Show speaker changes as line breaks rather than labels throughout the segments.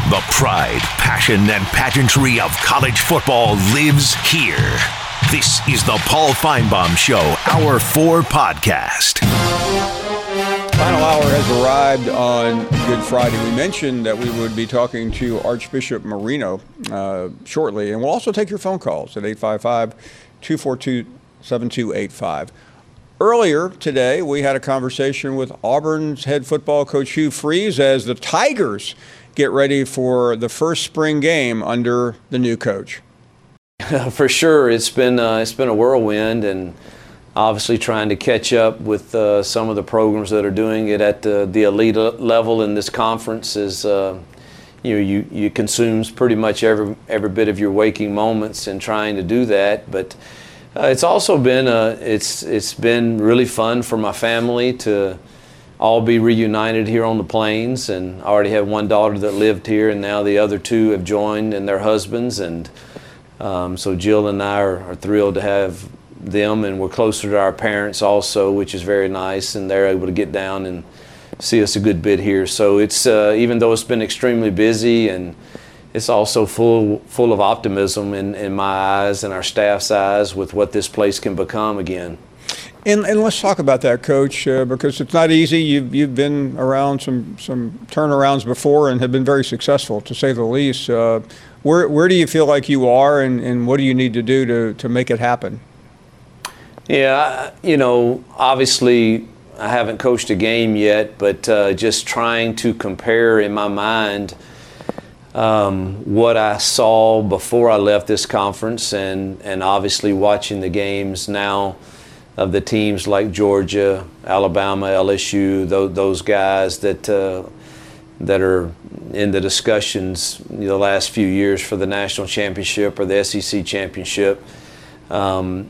The pride, passion, and pageantry of college football lives here. This is the Paul Finebaum Show, Hour 4 podcast.
Final hour has arrived on Good Friday. We mentioned that we would be talking to Archbishop Marino shortly, and we'll also take your phone calls at 855-242-7285. Earlier today, we had a conversation with Auburn's head football coach Hugh Freeze as the Tigers get ready for the first spring game under the new coach.
For sure, it's been a whirlwind, and obviously trying to catch up with some of the programs that are doing it at the elite level in this conference is you consumes pretty much every bit of your waking moments in trying to do that. But it's also been it's been really fun for my family to all be reunited here on the Plains, and I already have one daughter that lived here, and now the other two have joined and their husbands, and so Jill and I are thrilled to have them, and we're closer to our parents also, which is very nice, and they're able to get down and see us a good bit here. So it's even though it's been extremely busy, and it's also full of optimism in my eyes and our staff's eyes with what this place can become again.
And let's talk about that, Coach, because it's not easy. You've been around some turnarounds before and have been very successful, to say the least. Where do you feel like you are, and what do you need to do to make it happen?
Yeah, obviously I haven't coached a game yet, but just trying to compare in my mind what I saw before I left this conference, and obviously watching the games now of the teams like Georgia, Alabama, LSU, those guys that are in the discussions the last few years for the national championship or the SEC championship. I'm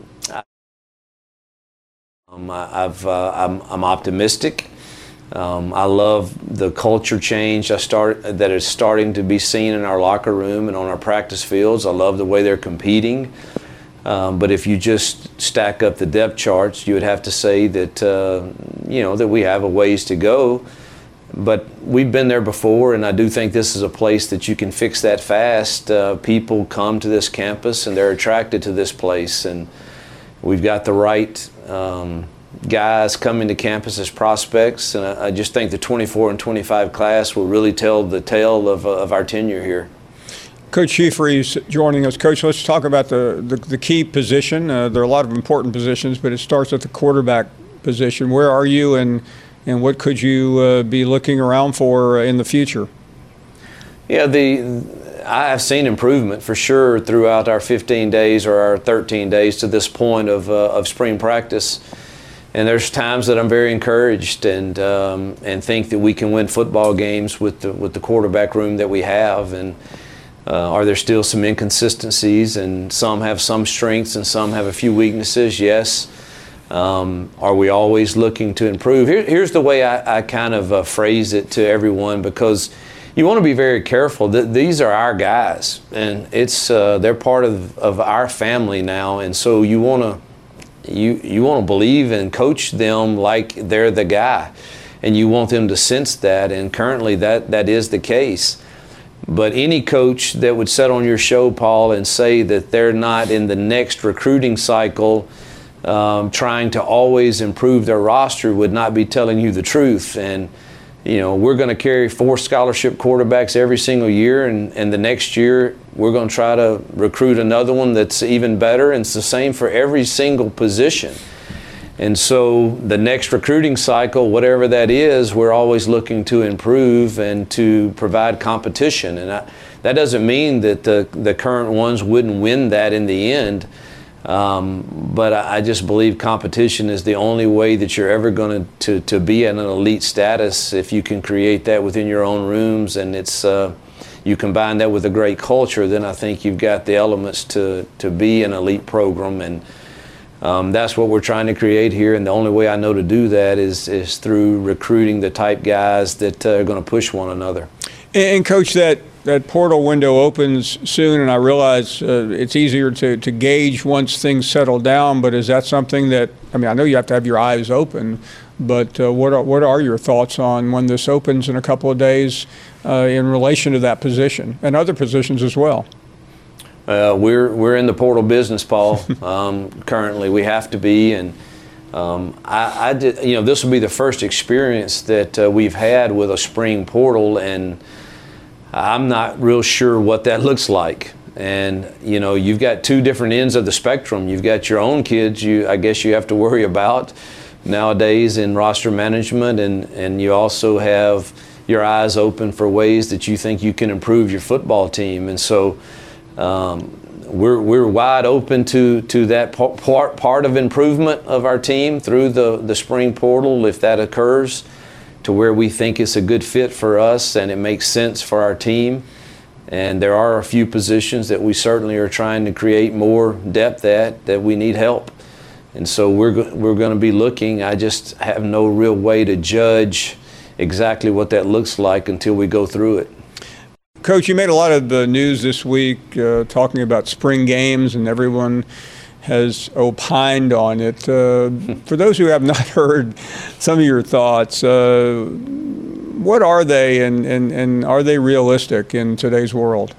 optimistic. I love the culture change that is starting to be seen in our locker room and on our practice fields. I love the way they're competing. But if you just stack up the depth charts, you would have to say that that we have a ways to go. But we've been there before, and I do think this is a place that you can fix that fast. People come to this campus, and they're attracted to this place, and we've got the right guys coming to campus as prospects, and I just think the 24 and 25 class will really tell the tale of our tenure here.
Coach Hugh Freeze joining us. Coach, let's talk about the key position. There are a lot of important positions, but it starts at the quarterback position. Where are you, and what could you be looking around for in the future?
Yeah, I have seen improvement for sure throughout our 15 days or our 13 days to this point of spring practice. And there's times that I'm very encouraged and think that we can win football games with the quarterback room that we have. And are there still some inconsistencies, and some have some strengths and some have a few weaknesses? Yes. Are we always looking to improve? Here's the way I kind of phrase it to everyone, because you want to be very careful. These are our guys, and they're part of our family now, and so you want to believe and coach them like they're the guy, and you want them to sense that, and currently that is the case. But any coach that would sit on your show, Paul, and say that they're not in the next recruiting cycle trying to always improve their roster would not be telling you the truth. And we're going to carry 4 scholarship quarterbacks every single year, and the next year we're going to try to recruit another one that's even better, and it's the same for every single position. And so the next recruiting cycle, whatever that is, we're always looking to improve and to provide competition. And that doesn't mean that the current ones wouldn't win that in the end. But I just believe competition is the only way that you're ever going to be at an elite status, if you can create that within your own rooms, and you combine that with a great culture, then I think you've got the elements to be an elite program. And that's what we're trying to create here, and the only way I know to do that is through recruiting the type guys that are going to push one another.
And Coach, that portal window opens soon, and I realize it's easier to gauge once things settle down, but is that something that, I know you have to have your eyes open, But what are your thoughts on when this opens in a couple of days in relation to that position and other positions as well?
We're in the portal business, Paul. Currently, we have to be, and I did. This will be the first experience that we've had with a spring portal, and I'm not real sure what that looks like. And you've got two different ends of the spectrum. You've got your own kids. I guess you have to worry about nowadays in roster management, and you also have your eyes open for ways that you think you can improve your football team. And so we're wide open to that part of improvement of our team through the spring portal, if that occurs, to where we think it's a good fit for us and it makes sense for our team. And there are a few positions that we certainly are trying to create more depth that we need help. And so we're going to be looking. I just have no real way to judge exactly what that looks like until we go through it.
Coach, you made a lot of news this week talking about spring games, and everyone has opined on it. For those who have not heard some of your thoughts, what are they, and are they realistic in today's world?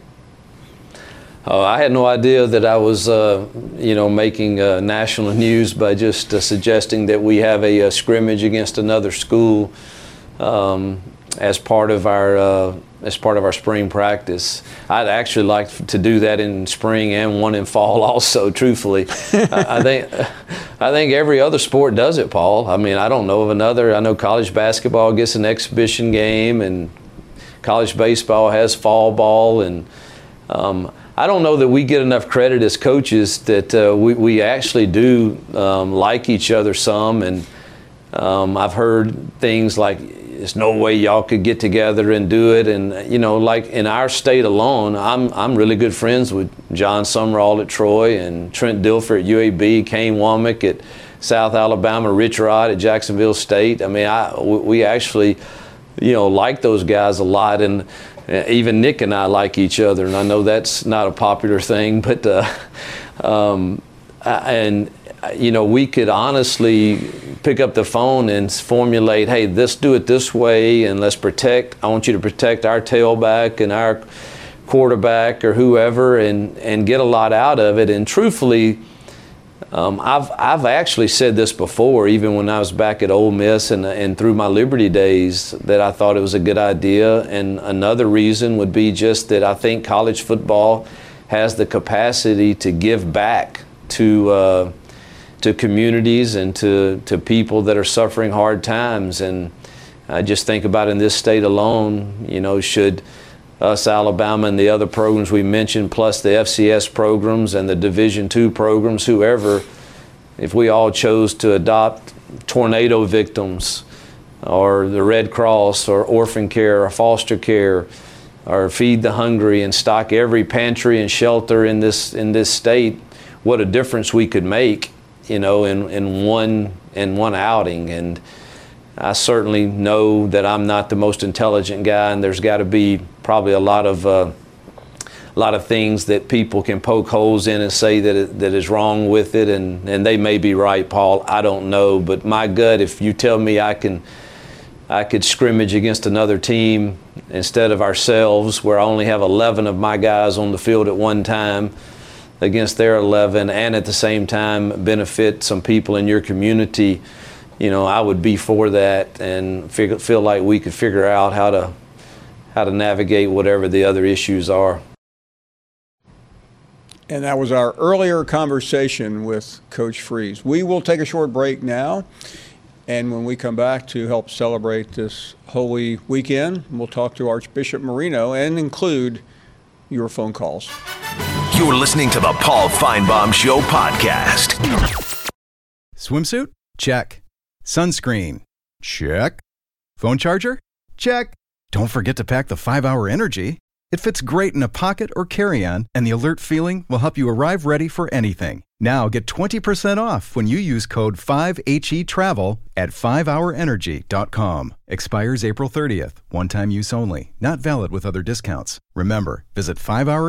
I had no idea that I was, making national news by just suggesting that we have a scrimmage against another school as part of our spring practice. I'd actually like to do that in spring and one in fall also, truthfully. I think every other sport does it, Paul. I mean, I don't know of another. I know college basketball gets an exhibition game, and college baseball has fall ball, and I don't know that we get enough credit as coaches that we actually do like each other some, and I've heard things like, there's no way y'all could get together and do it. And, like in our state alone, I'm really good friends with John Sumrall at Troy and Trent Dilfer at UAB, Kane Womack at South Alabama, Rich Rod at Jacksonville State. I mean, we actually, like those guys a lot. And even Nick and I like each other. And I know that's not a popular thing, but, we could honestly pick up the phone and formulate, hey, let's do it this way, and I want you to protect our tailback and our quarterback or whoever, and get a lot out of it. And truthfully, I've actually said this before, even when I was back at Ole Miss and through my Liberty days, that I thought it was a good idea. And another reason would be just that I think college football has the capacity to give back to communities and to people that are suffering hard times. And I just think about in this state alone, should us, Alabama, and the other programs we mentioned, plus the FCS programs and the Division II programs, whoever, if we all chose to adopt tornado victims or the Red Cross or orphan care or foster care or feed the hungry and stock every pantry and shelter in this state, what a difference we could make, in one outing. And I certainly know that I'm not the most intelligent guy, and there's got to be probably a lot of things that people can poke holes in and say that is wrong with it, and they may be right, Paul. I don't know, but my gut, if you tell me I could scrimmage against another team instead of ourselves, where I only have 11 of my guys on the field at one time against their 11, and at the same time benefit some people in your community, I would be for that, and feel like we could figure out how to navigate whatever the other issues are.
And that was our earlier conversation with Coach Freeze. We will take a short break now, and when we come back to help celebrate this Holy Weekend, we'll talk to Archbishop Marino and include your phone calls.
You're listening to the Paul Feinbaum Show podcast.
Swimsuit? Check. Sunscreen? Check. Phone charger? Check. Don't forget to pack the 5-Hour Energy. It fits great in a pocket or carry-on, and the alert feeling will help you arrive ready for anything. Now get 20% off when you use code 5HETRAVEL at 5hourenergy.com. Expires April 30th. One-time use only. Not valid with other discounts. Remember, visit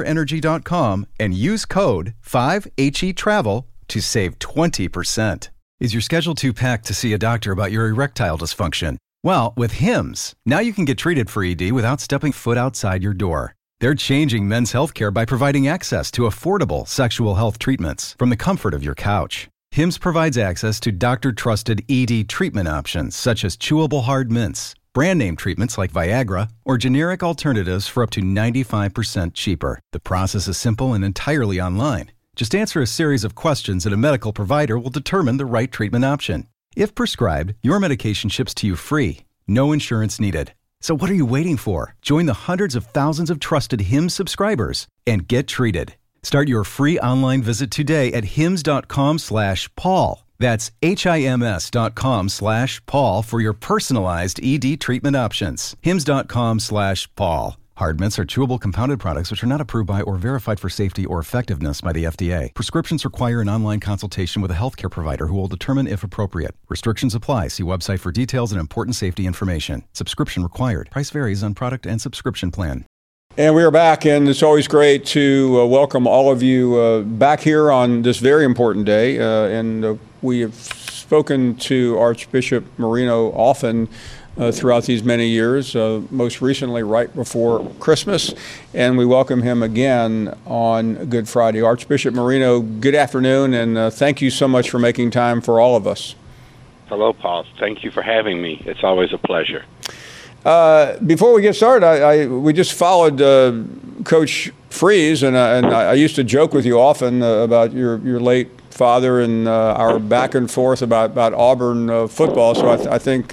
5hourenergy.com and use code 5HETRAVEL to save 20%. Is your schedule too packed to see a doctor about your erectile dysfunction? Well, with Hims, now you can get treated for ED without stepping foot outside your door. They're changing men's healthcare by providing access to affordable sexual health treatments from the comfort of your couch. Hims provides access to doctor-trusted ED treatment options such as chewable hard mints, brand name treatments like Viagra, or generic alternatives for up to 95% cheaper. The process is simple and entirely online. Just answer a series of questions and a medical provider will determine the right treatment option. If prescribed, your medication ships to you free. No insurance needed. So what are you waiting for? Join the hundreds of thousands of trusted Hims subscribers and get treated. Start your free online visit today at hims.com/Paul. That's HIMS.com/Paul for your personalized ED treatment options. hims.com/Paul. Hard mints are chewable compounded products which are not approved by or verified for safety or effectiveness by the FDA. Prescriptions require an online consultation with a healthcare provider who will determine if appropriate. Restrictions apply. See website for details and important safety information. Subscription required. Price varies on product and subscription plan.
And we are back, and it's always great to welcome all of you back here on this very important day. We have spoken to Archbishop Marino often throughout these many years, most recently right before Christmas, and we welcome him again on Good Friday. Archbishop Marino, good afternoon, and thank you so much for making time for all of us.
Hello, Paul. Thank you for having me. It's always a pleasure.
Before we get started, we just followed Coach Freeze, and I used to joke with you often about your late father and our back and forth about Auburn football. So I think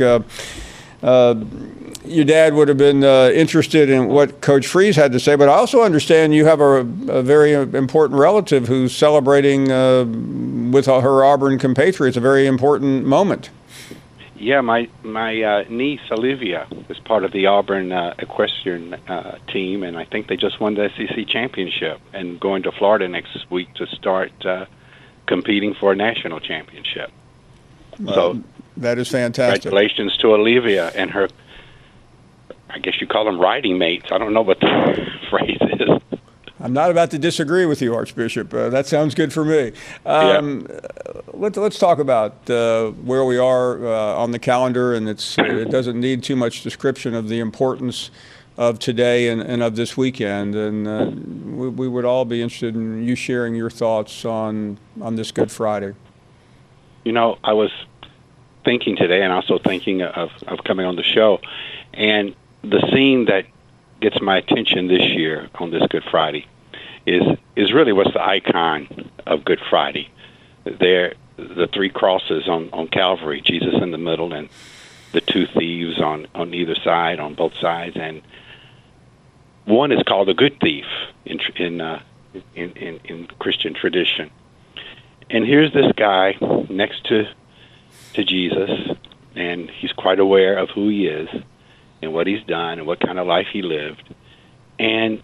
your dad would have been interested in what Coach Freeze had to say, but I also understand you have a very important relative who's celebrating with her Auburn compatriots, a very important moment.
Yeah, my niece Olivia is part of the Auburn equestrian team, and I think they just won the SEC championship and going to Florida next week to start competing for a national championship. So
that is fantastic.
Congratulations to Olivia and her, I guess you call them riding mates. I don't know what the phrase is.
I'm not about to disagree with you, Archbishop. That sounds good for me. Let's talk about where we are on the calendar, and it doesn't need too much description of the importance of today and of this weekend. And we would all be interested in you sharing your thoughts on this Good Friday.
You know, I was thinking today and also thinking of coming on the show, and the scene that gets my attention this year on this Good Friday is really what's the icon of Good Friday. There, the three crosses on Calvary, Jesus in the middle, and the two thieves on either side, on both sides, and one is called the Good Thief in Christian tradition. And here's this guy next to Jesus, and he's quite aware of who he is and what he's done and what kind of life he lived. And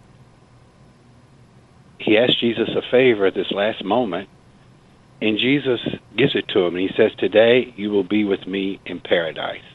he asked Jesus a favor at this last moment, and Jesus gives it to him. And he says, "Today you will be with me in paradise."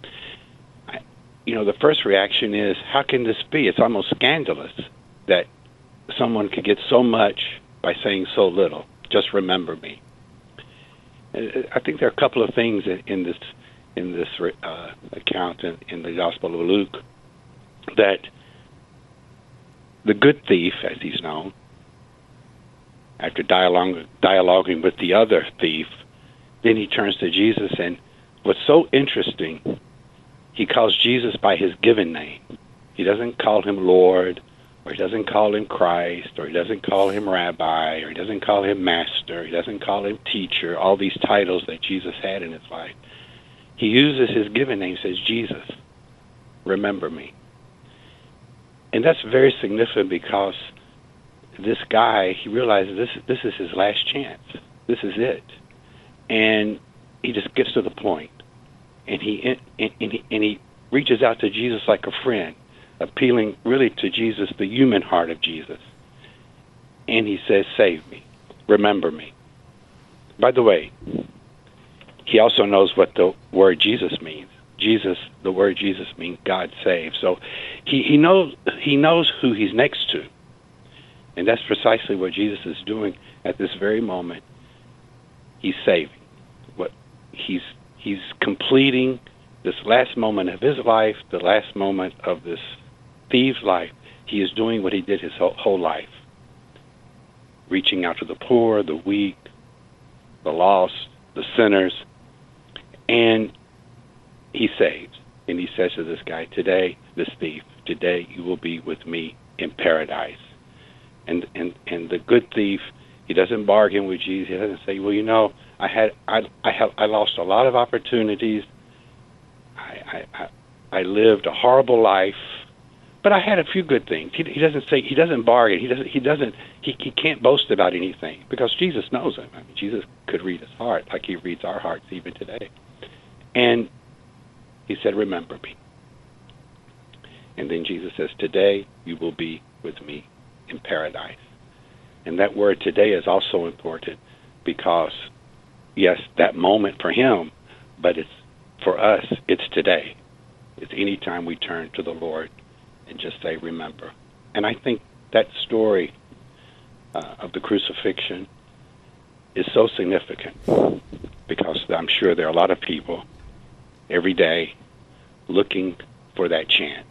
The first reaction is, how can this be? It's almost scandalous that someone could get so much by saying so little. Just remember me. I think there are a couple of things in this account in the Gospel of Luke, that the good thief, as he's known, after dialoguing with the other thief, then he turns to Jesus, and what's so interesting, he calls Jesus by his given name. He doesn't call him Lord, or he doesn't call him Christ, or he doesn't call him Rabbi, or he doesn't call him Master, he doesn't call him Teacher, all these titles that Jesus had in his life. He uses his given name, says, "Jesus, remember me." And that's very significant because this guy, he realizes this is his last chance. This is it. And he just gets to the point. And he reaches out to Jesus like a friend, appealing really to Jesus, the human heart of Jesus. And he says, "Save me. Remember me." By the way, he also knows what the word Jesus means. The word Jesus means God saves. So he knows who he's next to. And that's precisely what Jesus is doing at this very moment. He's saving. he's completing this last moment of his life, the last moment of this thief's life. He is doing what he did his whole life, reaching out to the poor, the weak, the lost, the sinners, and he saves. And he says to this guy, today, this thief, today you will be with me in paradise. And the good thief, he doesn't bargain with Jesus. He doesn't say, well, you know, I lost a lot of opportunities. I lived a horrible life, but I had a few good things. He doesn't say, he doesn't bargain. He can't boast about anything because Jesus knows him. I mean, Jesus could read his heart like he reads our hearts even today. And he said, remember me. And then Jesus says, today you will be with me in paradise. And that word today is also important because, yes, that moment for him, but it's for us, it's today. It's any time we turn to the Lord and just say, remember. And I think that story of the crucifixion is so significant because I'm sure there are a lot of people every day looking for that chance.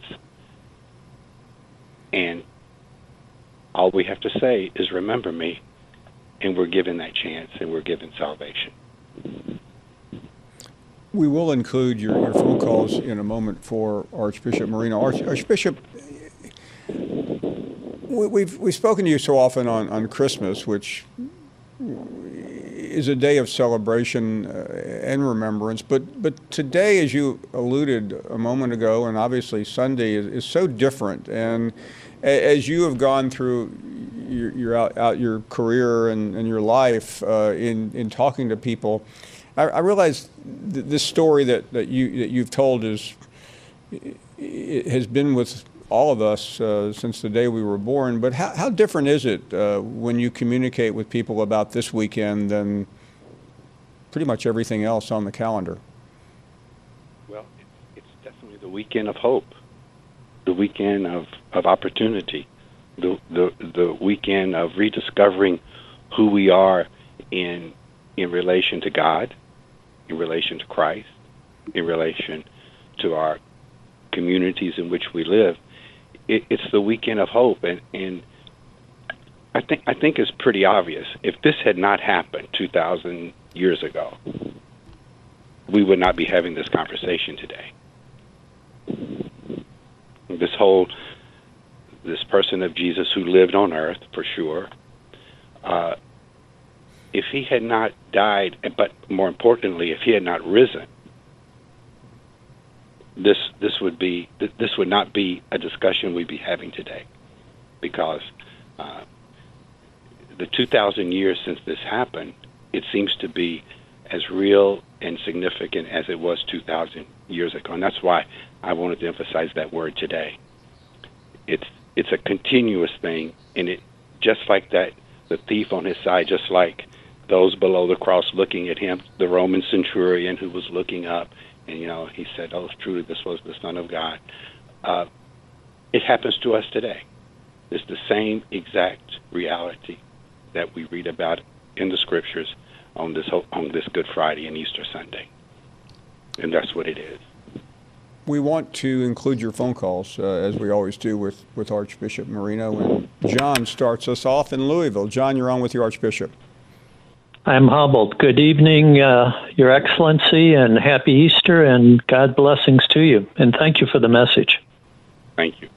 And all we have to say is remember me, and we're given that chance, and we're given salvation.
We will include your phone calls in a moment for Archbishop Marino. Archbishop, we've spoken to you so often on Christmas, which is a day of celebration and remembrance. But today, as you alluded a moment ago, and obviously Sunday is so different. And as you have gone through your career and your life in talking to people, I realize this story that you've told has been with all of us since the day we were born. But how different is it when you communicate with people about this weekend than pretty much everything else on the calendar?
Well, it's definitely the weekend of hope, the weekend of opportunity, the weekend of rediscovering who we are in relation to God, in relation to Christ, in relation to our communities in which we live. It's the weekend of hope, and I think it's pretty obvious. If this had not happened 2,000 years ago, we would not be having this conversation today. This person of Jesus who lived on earth, for sure, if he had not died, but more importantly, if he had not risen, this would not be a discussion we'd be having today, because the 2,000 years since this happened, it seems to be as real and significant as it was 2,000 years ago, and that's why I wanted to emphasize that word today. It's a continuous thing, and it just like that, the thief on his side, just like those below the cross looking at him, the Roman centurion who was looking up, and he said, "Oh, truly, this was the Son of God." It happens to us today. It's the same exact reality that we read about in the Scriptures on this Good Friday and Easter Sunday, and that's what it is.
We want to include your phone calls, as we always do with Archbishop Marino. And John starts us off in Louisville. John, you're on with your Archbishop.
I'm humbled. Good evening, Your Excellency, and happy Easter, and God blessings to you. And thank you for the message.
Thank you.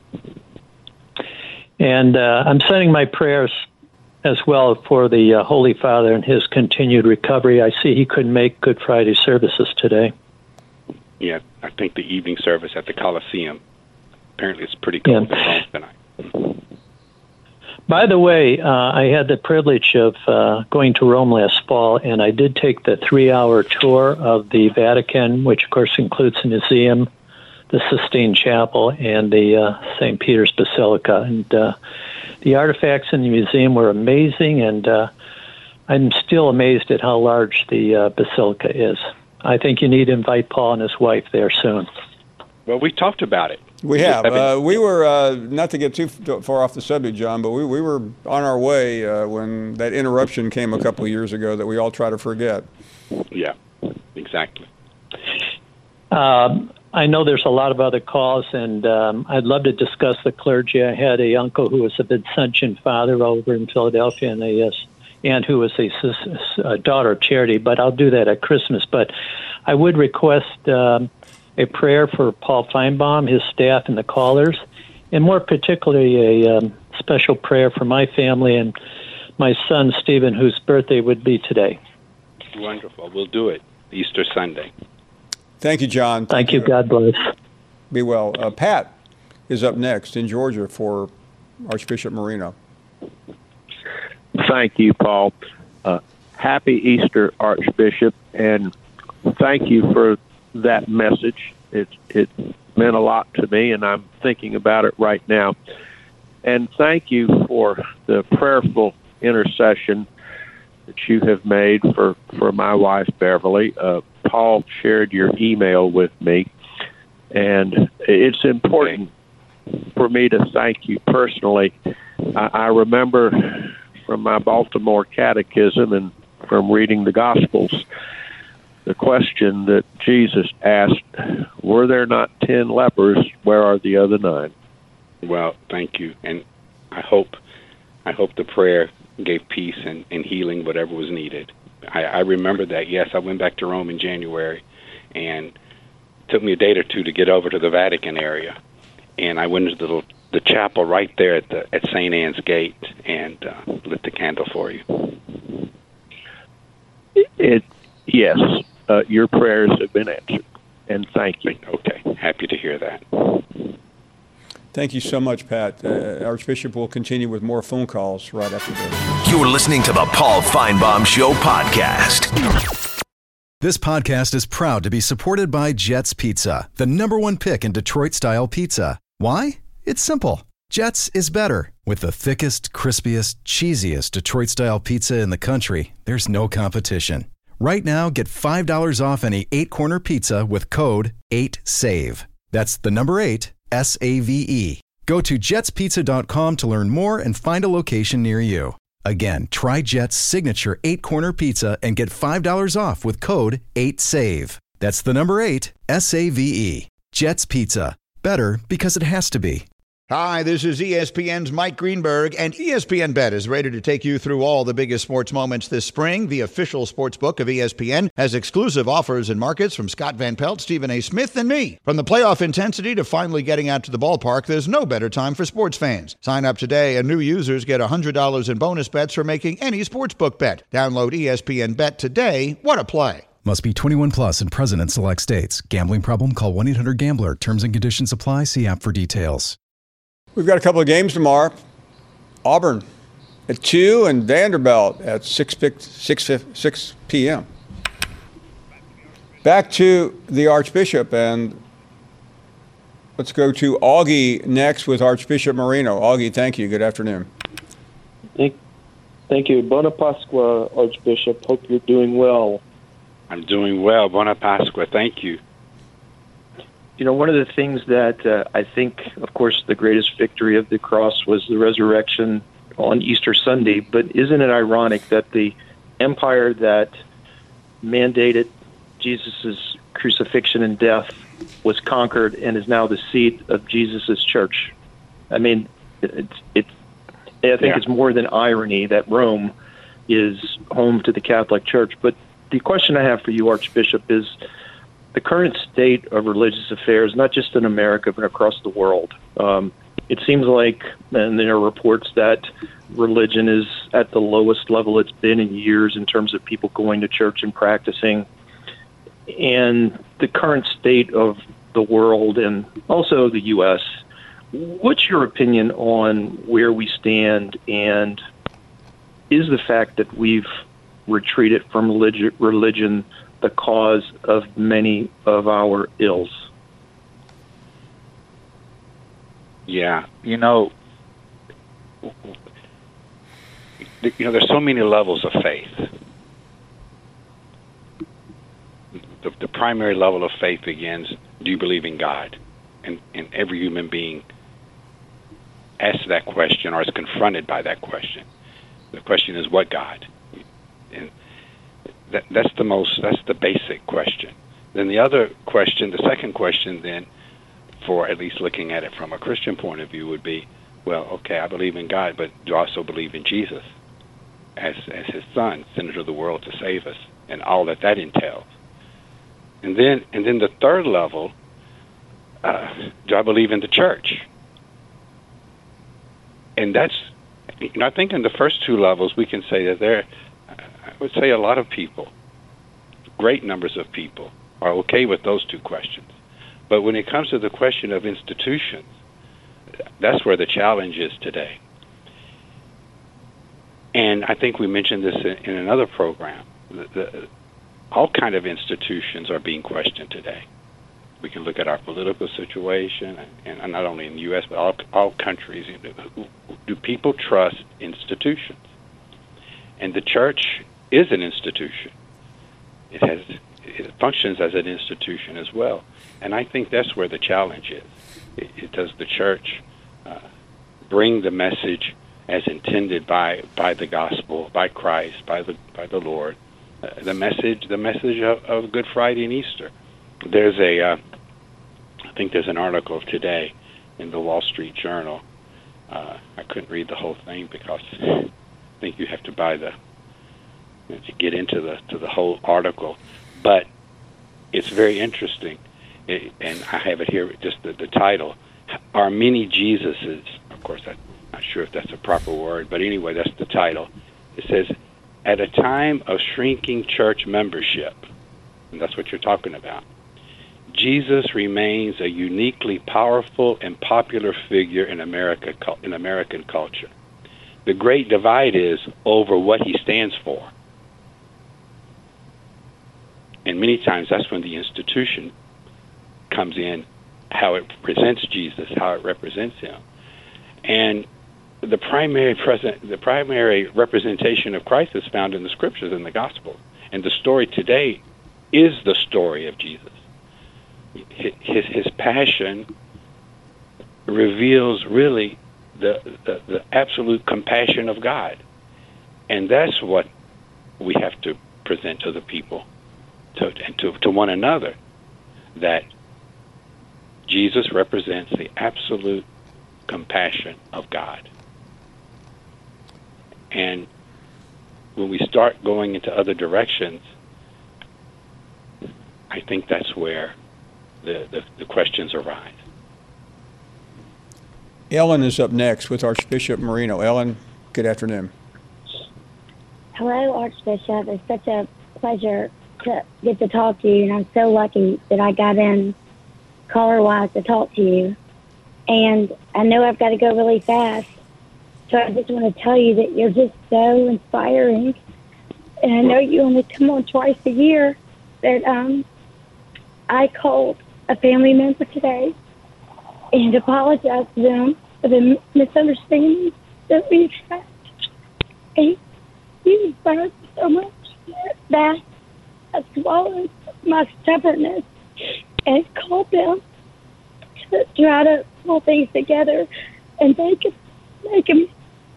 And I'm sending my prayers as well for the Holy Father and his continued recovery. I see he couldn't make Good Friday services today.
Yeah, I think the evening service at the Coliseum. Apparently it's pretty cold in Rome tonight.
By the way, I had the privilege of going to Rome last fall, and I did take the 3-hour tour of the Vatican, which of course includes the museum, the Sistine Chapel, and the St. Peter's Basilica. And the artifacts in the museum were amazing, and I'm still amazed at how large the basilica is. I think you need to invite Paul and his wife there soon.
Well, we talked about it.
We have. We were, not to get too far off the subject, John, but we were on our way when that interruption came a couple of years ago that we all try to forget.
Yeah, exactly. exactly?
I know there's a lot of other calls, and I'd love to discuss the clergy. I had a uncle who was a Vincentian father over in Philadelphia, and a aunt who was a daughter of Charity, but I'll do that at Christmas. But I would request a prayer for Paul Feinbaum, his staff, and the callers, and more particularly a special prayer for my family and my son, Stephen, whose birthday would be today.
Wonderful. We'll do it Easter Sunday.
Thank you, John.
Thank you. God bless.
Be well. Pat is up next in Georgia for Archbishop Marino.
Thank you, Paul. Happy Easter, Archbishop, and thank you for that message. It meant a lot to me, and I'm thinking about it right now. And thank you for the prayerful intercession that you have made for my wife, Beverly. Paul shared your email with me, and it's important for me to thank you personally. I remember from my Baltimore catechism and from reading the Gospels, the question that Jesus asked, were there not 10 lepers? Where are the other 9?
Well, thank you. And I hope the prayer gave peace and healing, whatever was needed. I remember that, yes. I went back to Rome in January, and it took me a day or two to get over to the Vatican area. And I went into the chapel right there at St. Anne's Gate and lit the candle for you.
Yes, your prayers have been answered, and thank you.
Okay, happy to hear that.
Thank you so much, Pat. Archbishop will continue with more phone calls right after this.
You're listening to the Paul Feinbaum Show podcast.
This podcast is proud to be supported by Jets Pizza, the #1 pick in Detroit-style pizza. Why? It's simple. Jets is better. With the thickest, crispiest, cheesiest Detroit-style pizza in the country, there's no competition. Right now, get $5 off any 8-corner pizza with code 8SAVE. That's the number 8, SAVE. Go to jetspizza.com to learn more and find a location near you. Again, try Jet's signature 8-corner pizza and get $5 off with code 8SAVE. That's the number 8, SAVE. Jet's Pizza. Better because it has to be.
Hi, this is ESPN's Mike Greenberg, and ESPN Bet is ready to take you through all the biggest sports moments this spring. The official sports book of ESPN has exclusive offers and markets from Scott Van Pelt, Stephen A. Smith, and me. From the playoff intensity to finally getting out to the ballpark, there's no better time for sports fans. Sign up today, and new users get $100 in bonus bets for making any sportsbook bet. Download ESPN Bet today. What a play.
Must be 21 plus and present in select states. Gambling problem? Call 1-800-GAMBLER. Terms and conditions apply. See app for details.
We've got a couple of games tomorrow. Auburn at 2 and Vanderbilt at 6 p.m. Back to the Archbishop, and let's go to Augie next with Archbishop Marino. Augie, thank you. Good afternoon.
Thank you. Bona Pasqua, Archbishop. Hope you're doing well.
I'm doing well. Bona Pasqua. Thank you.
You know, one of the things that I think, of course, the greatest victory of the cross was the resurrection on Easter Sunday, but isn't it ironic that the empire that mandated Jesus' crucifixion and death was conquered and is now the seat of Jesus' church? I mean, I think it's more than irony that Rome is home to the Catholic Church. But the question I have for you, Archbishop, is the current state of religious affairs, not just in America, but across the world. It seems like, and there are reports that religion is at the lowest level it's been in years in terms of people going to church and practicing. And the current state of the world and also the U.S., what's your opinion on where we stand, and is the fact that we've retreated from religion the cause of many of our ills?
Yeah, there's so many levels of faith. The primary level of faith begins, do you believe in God? And every human being asks that question or is confronted by that question. The question is, what God? And that's the basic question. Then the other question, the second question, then, for at least looking at it from a Christian point of view, would be, well, okay, I believe in God, but do I also believe in Jesus as His Son, sent into the world to save us, and all that entails? And then the third level, do I believe in the church? And that's, I think in the first two levels, we can say that I would say a lot of people, great numbers of people, are okay with those two questions. But when it comes to the question of institutions, that's where the challenge is today. And I think we mentioned this in another program. All kind of institutions are being questioned today. We can look at our political situation, and not only in the U.S., but all countries. Do people trust institutions? And the church is an institution. It functions as an institution as well. And I think that's where the challenge is. Does the church bring the message as intended by the gospel, by Christ, by the Lord, the message of Good Friday and Easter? There's I think there's an article today in the Wall Street Journal. I couldn't read the whole thing because I think you have to buy to get into the whole article, but it's very interesting, and I have it here, just the title, Are Many Jesuses? Of course, I'm not sure if that's a proper word, but anyway, that's the title. It says, at a time of shrinking church membership, and that's what you're talking about, Jesus remains a uniquely powerful and popular figure in American culture. The great divide is over what he stands for. And many times that's when the institution comes in, how it presents Jesus, how it represents him. And the primary representation of Christ is found in the scriptures and the gospel. And the story today is the story of Jesus. His passion reveals really the absolute compassion of God. And that's what we have to present to the people, to one another, that Jesus represents the absolute compassion of God. And when we start going into other directions, I think that's where the questions arise.
Ellen is up next with Archbishop Marino. Ellen, good afternoon.
Hello, Archbishop. It's such a pleasure to get to talk to you, and I'm so lucky that I got in caller-wise to talk to you. And I know I've got to go really fast, so I just want to tell you that you're just so inspiring. And I know you only come on twice a year, but I called a family member today and apologized to them for the misunderstanding that we've had. And you inspired me so much that I swallowed my stubbornness and called them to try to pull things together and make them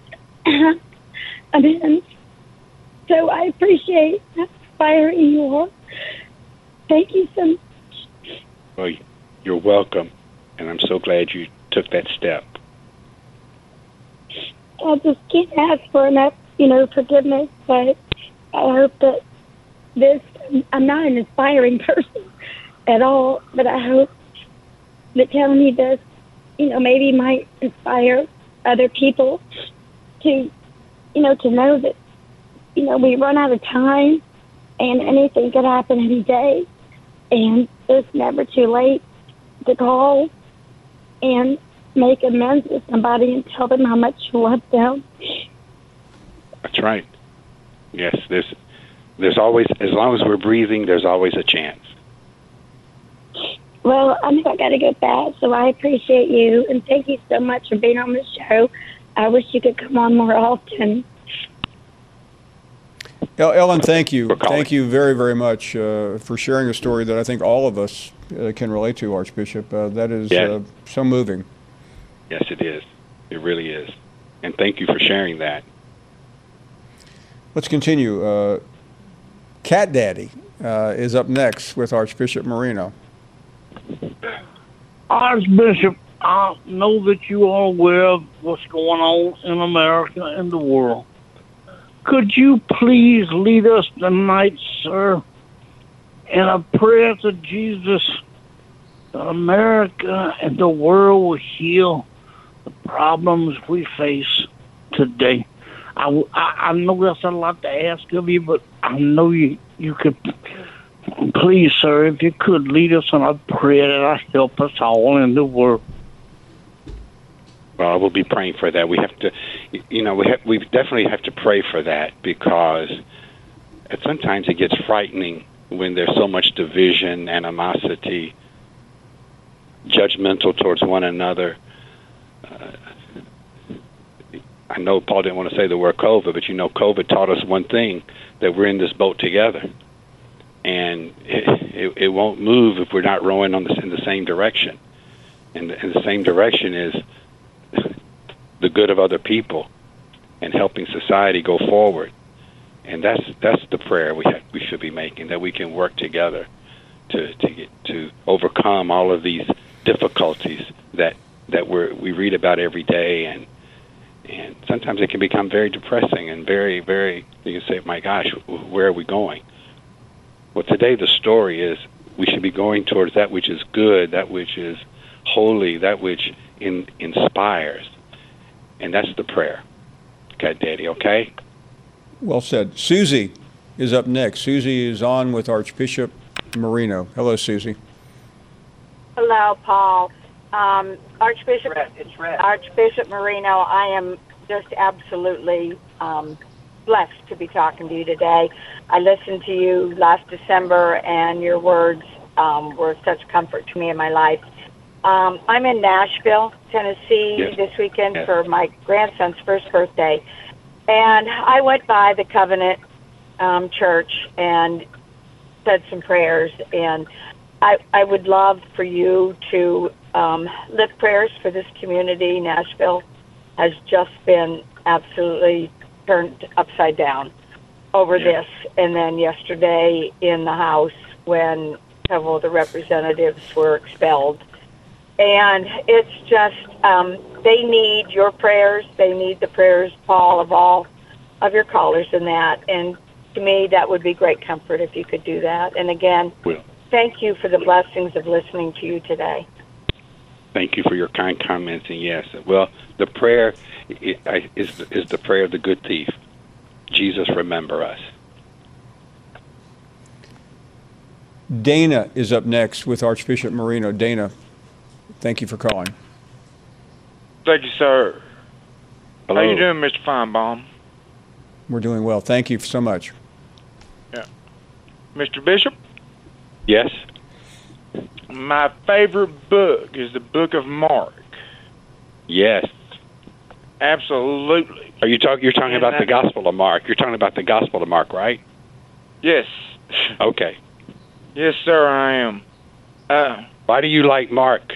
amends. So I appreciate inspiring you all. Thank you so much.
Well, you're welcome, and I'm so glad you took that step.
I just can't ask for enough, forgiveness, but I hope that I'm not an inspiring person at all, but I hope that telling you this, maybe might inspire other people to know that, we run out of time and anything could happen any day, and it's never too late to call and make amends with somebody and tell them how much you love them.
That's right. Yes, there's always, as long as we're breathing, there's always a chance.
Well, I know I got to go fast, so I appreciate you, and thank you so much for being on the show. I wish you could come on more often.
Ellen, thank you. Thank you very, very much for sharing a story that I think all of us can relate to, Archbishop. That is so moving.
Yes, it is. It really is. And thank you for sharing that.
Let's continue. Cat Daddy is up next with Archbishop Marino.
Archbishop, I know that you are aware of what's going on in America and the world. Could you please lead us tonight, sir, in a prayer to Jesus that America and the world will heal the problems we face today? I know that's a lot to ask of you, but I know you could. Please, sir, if you could lead us in a prayer that'll help us all in the world.
Well, we'll be praying for that. We have to, we definitely have to pray for that, because sometimes it gets frightening when there's so much division, animosity, judgmental towards one another. I know Paul didn't want to say the word COVID, but COVID taught us one thing, that we're in this boat together. And it won't move if we're not rowing in the same direction. And the same direction is the good of other people and helping society go forward. And that's the prayer we should be making, that we can work together to overcome all of these difficulties that we read about every day, and sometimes it can become very depressing and very, very, you can say, my gosh, where are we going? Well, today the story is we should be going towards that which is good, that which is holy, that which inspires. And that's the prayer. Okay, Daddy, okay?
Well said. Susie is up next. Susie is on with Archbishop Marino. Hello, Susie.
Hello, Paul. Archbishop Marino, I am just absolutely blessed to be talking to you today. I listened to you last December, and your words were such comfort to me in my life. I'm in Nashville, Tennessee this weekend for my grandson's first birthday, and I went by the Covenant Church and said some prayers, and I would love for you to lift prayers for this community. Nashville has just been absolutely turned upside down over this. And then yesterday in the House, when several of the representatives were expelled. And it's just, they need your prayers. They need the prayers, Paul, of all of your callers in that. And to me, that would be great comfort if you could do that. And again, thank you for the blessings of listening to you today.
Thank you for your kind comments. And yes, well, the prayer is the prayer of the good thief. Jesus, remember us.
Dana is up next with Archbishop Marino. Dana, thank you for calling.
Thank you, sir.
Hello.
How you doing, Mr. Feinbaum?
We're doing well. Thank you so much.
Yeah. Mr. Bishop?
Yes?
My favorite book is the Book of Mark.
Yes.
Absolutely.
You're talking about the Gospel of Mark. You're talking about the Gospel of Mark, right?
Yes.
Okay.
Yes, sir, I am.
Why do you like Mark?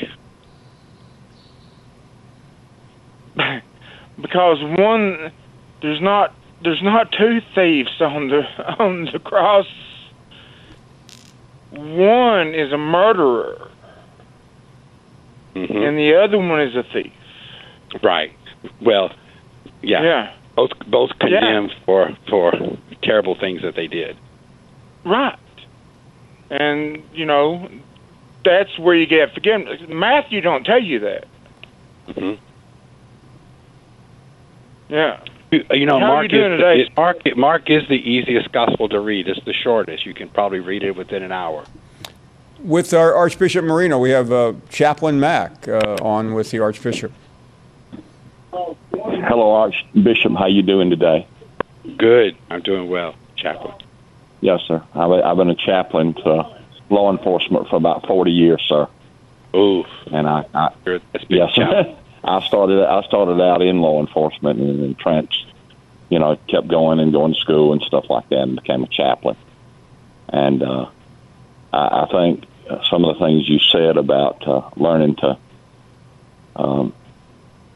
Because one, there's not two thieves on the cross. One is a murderer, and the other one is a thief.
Right. Well, yeah. Both condemned for terrible things that they did.
Right. And that's where you get forgiveness. Matthew don't tell you that. Yeah.
How are you doing today? Mark is the easiest gospel to read. It's the shortest. You can probably read it within an hour.
With our Archbishop Marino, we have Chaplain Mack on with the Archbishop.
Hello, Archbishop. How you doing today?
Good. I'm doing well, Chaplain.
Yes, sir. I've been a chaplain to law enforcement for about 40 years, sir.
Ooh.
And I
yes,
I started out in law enforcement and kept going to school and stuff like that, and became a chaplain. And I think some of the things you said about learning to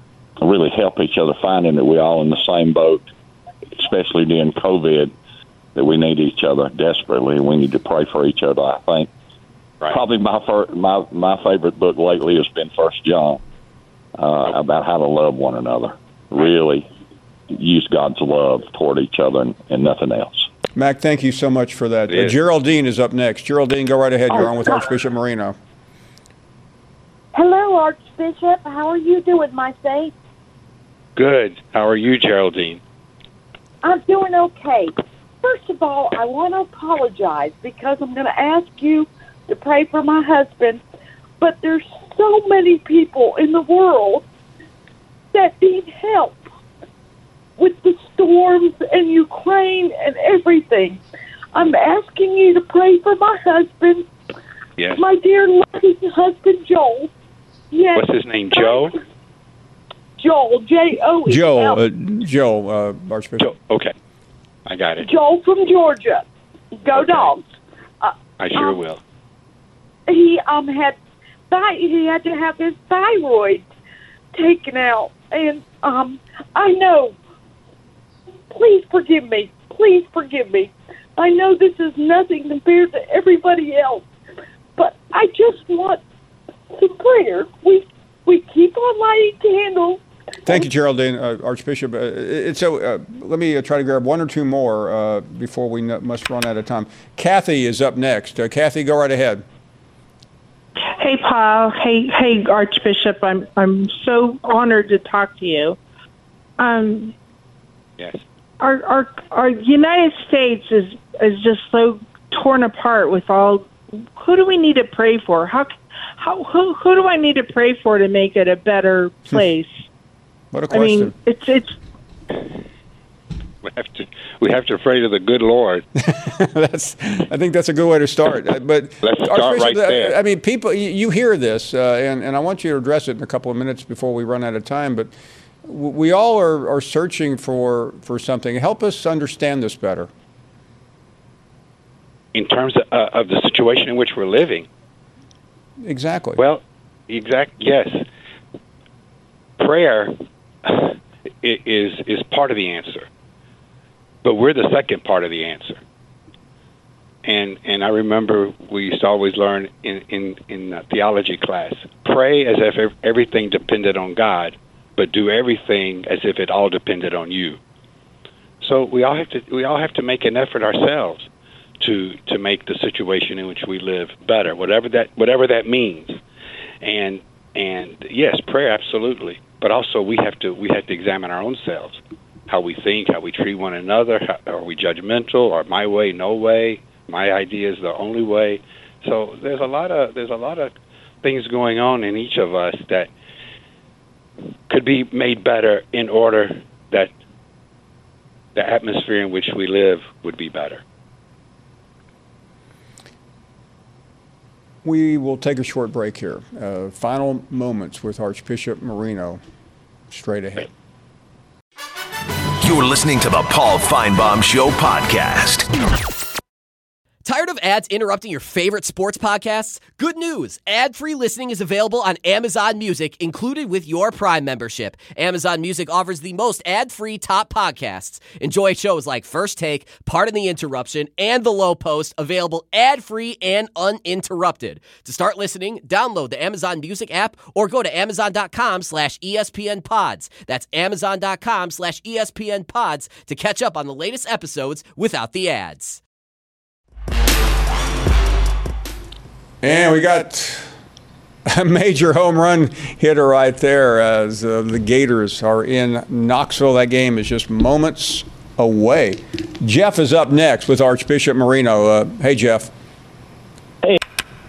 really help each other, finding that we're all in the same boat, especially during COVID, that we need each other desperately, and we need to pray for each other. I think probably my favorite book lately has been 1 John, about how to love one another. Really use God's love toward each other and nothing else.
Mac, thank you so much for that. Geraldine is up next. Geraldine, go right ahead. You're on with Archbishop Marino.
Hello, Archbishop. How are you doing, my saint?
Good. How are you, Geraldine?
I'm doing okay. First of all, I want to apologize because I'm going to ask you to pray for my husband, but there's so many people in the world that need help with the storms in Ukraine and everything. I'm asking you to pray for my husband, my dear loving husband, Joel. Yes.
What's his name, Joe?
Joel, J-O-E-L.
Joel, Archbishop.
Joe. Okay, I got it.
Joel from Georgia. Go Dogs.
I sure will.
He had to have his thyroid taken out, and I know. Please forgive me. Please forgive me. I know this is nothing compared to everybody else, but I just want some prayer. We keep on lighting candles.
Thank you, Geraldine. Archbishop, let me try to grab one or two more before we must run out of time. Kathy is up next. Kathy, go right ahead.
Hey, Paul. Hey, Archbishop. I'm so honored to talk to you.
Yes.
Our United States is just so torn apart with all. Who do we need to pray for? Who do I need to pray for to make it a better place?
What a question!
I mean, it's.
We have to pray to the good Lord.
I think that's a good way to start. But
let's start right there.
I mean, people, you hear this, and I want you to address it in a couple of minutes before we run out of time. But we all are searching for something. Help us understand this better.
In terms of the situation in which we're living.
Exactly.
Well, yes. Prayer is part of the answer, but we're the second part of the answer. And I remember we used to always learn in theology class, pray as if everything depended on God, but do everything as if it all depended on you. So we all have to make an effort ourselves to make the situation in which we live better, whatever that means. And yes, prayer absolutely, but also we have to examine our own selves, how we think, how we treat one another. Are we judgmental? Or my way, no way? My idea is the only way. So there's a lot of things going on in each of us that could be made better in order that the atmosphere in which we live would be better.
We will take a short break here. Final moments with Archbishop Marino straight ahead.
You're listening to the Paul Feinbaum Show podcast.
Tired of ads interrupting your favorite sports podcasts? Good news! Ad-free listening is available on Amazon Music, included with your Prime membership. Amazon Music offers the most ad-free top podcasts. Enjoy shows like First Take, Pardon the Interruption, and The Low Post, available ad-free and uninterrupted. To start listening, download the Amazon Music app or go to Amazon.com/ESPN Pods. That's Amazon.com/ESPN Pods to catch up on the latest episodes without the ads.
And we got a major home run hitter right there as the Gators are in Knoxville. That game is just moments away. Jeff is up next with Archbishop Marino. Hey, Jeff.
Hey.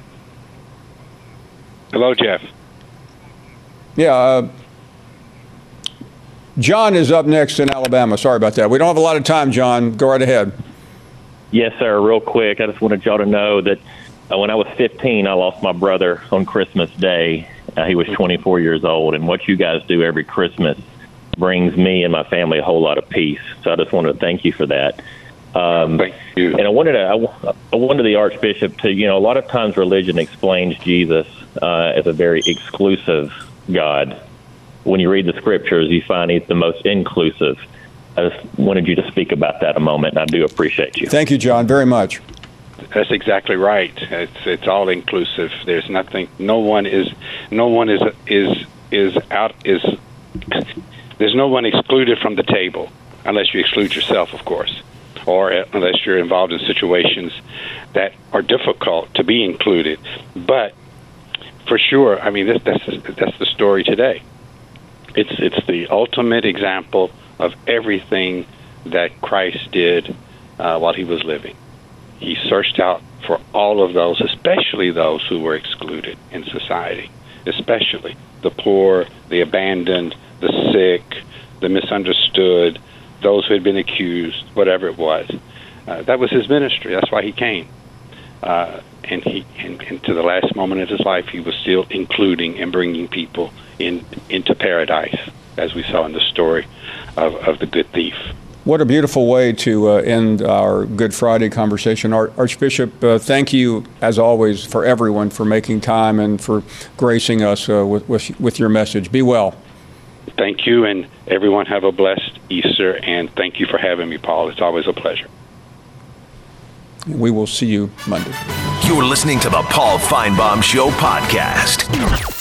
Hello, Jeff.
Yeah. John is up next in Alabama. Sorry about that. We don't have a lot of time, John. Go right ahead.
Yes, sir. Real quick, I just wanted y'all to know that when I was 15, I lost my brother on Christmas Day. He was 24 years old, and what you guys do every Christmas brings me and my family a whole lot of peace. So I just wanted to thank you for that.
Thank you.
And I wanted the Archbishop to, a lot of times religion explains Jesus as a very exclusive God. When you read the scriptures, you find he's the most inclusive. I just wanted you to speak about that a moment, and I do appreciate you.
Thank you, John, very much.
That's exactly right. It's all inclusive. There's nothing. No one is out. There's no one excluded from the table, unless you exclude yourself, of course, or unless you're involved in situations that are difficult to be included. But for sure, I mean, that's the story today. It's the ultimate example of everything that Christ did while he was living. He searched out for all of those, especially those who were excluded in society, especially the poor, the abandoned, the sick, the misunderstood, those who had been accused, whatever it was. That was his ministry. That's why he came. And to the last moment of his life, he was still including and bringing people into paradise, as we saw in the story of the good thief.
What a beautiful way to end our Good Friday conversation. Archbishop, thank you, as always, for everyone for making time and for gracing us with your message. Be well.
Thank you, and everyone have a blessed Easter, and thank you for having me, Paul. It's always a pleasure.
We will see you Monday.
You're listening to the Paul Feinbaum Show podcast.